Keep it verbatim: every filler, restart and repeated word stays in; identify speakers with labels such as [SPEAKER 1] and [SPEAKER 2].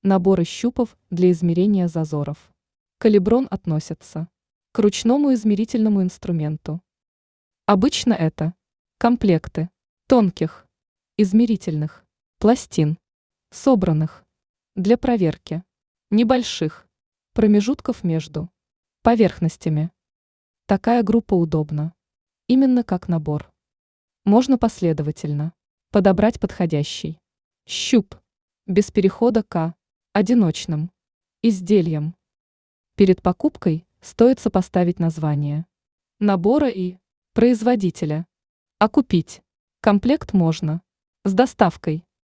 [SPEAKER 1] Наборы щупов для измерения зазоров. Калиброн относится к ручному измерительному инструменту. Обычно это комплекты тонких измерительных пластин, собранных для проверки небольших промежутков между поверхностями. Такая группа удобна, именно как набор. Можно последовательно подобрать подходящий щуп без перехода к одиночным изделиям. Перед покупкой стоит сопоставить название набора и производителя, а купить комплект можно с доставкой.